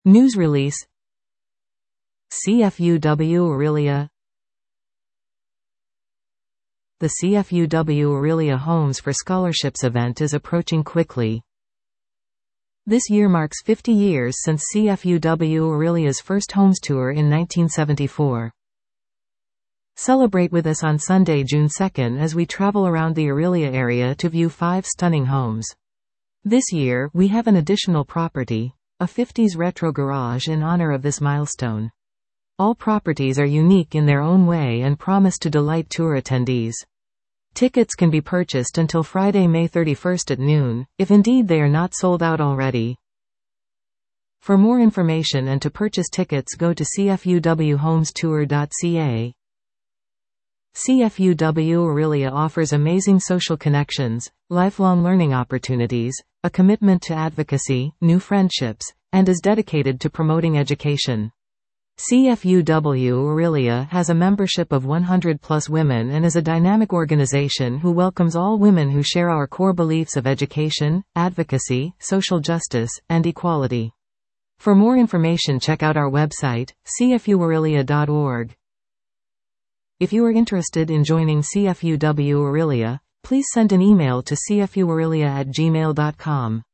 News release. CFUW Aurelia. The CFUW Aurelia Homes for Scholarships event is approaching quickly. This year marks 50 years since CFUW Aurelia's first homes tour in 1974. Celebrate with us on Sunday, June 2nd as we travel around the Aurelia area to view 5 stunning homes. This year, we have an additional property, a 50s retro garage in honor of this milestone. All properties are unique in their own way and promise to delight tour attendees. Tickets can be purchased until Friday, May 31st at noon, if indeed they are not sold out already. For more information and to purchase tickets, go to cfuwhomestour.ca. CFUW Aurelia offers amazing social connections, lifelong learning opportunities, a commitment to advocacy, new friendships, and is dedicated to promoting education. CFUW Aurelia has a membership of 100+ women and is a dynamic organization who welcomes all women who share our core beliefs of education, advocacy, social justice, and equality. For more information, check out our website, cfuaurelia.org. If you are interested in joining CFUW Aurelia, please send an email to cfuaurelia@gmail.com.